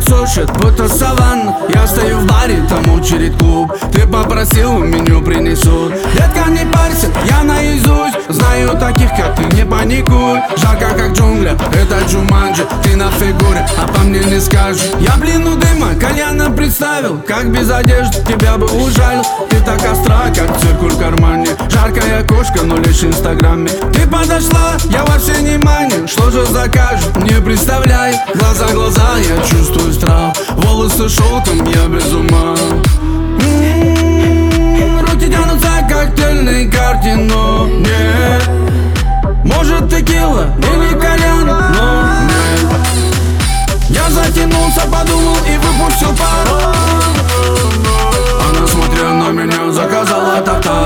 сушит, будто саванна. Я стою в баре, там очередь клуб. Ты попросил, меню принесут. Детка, не парься, я наизусть знаю таких, как ты, не паникуй. Жарко, как джунгля, это Джуманджи. Ты на фигуре, а по мне не скажешь. Я блин у дыма, кальяна представил. Как без одежды тебя бы ужалил. Ты так остра, как циркуль в кармане. Жаркая кошка, но лишь в инстаграме. Ты подошла, я во все внимание. Что же закажешь, не представляй. Глаза, глаза, я чувствую страх. Волосы шелком, я без ума. Руки тянутся к коктейльной карте, но нет. Может текила или кальян, но нет. Я затянулся, подумал и выпустил пару. Она, смотря на меня, заказала тарта.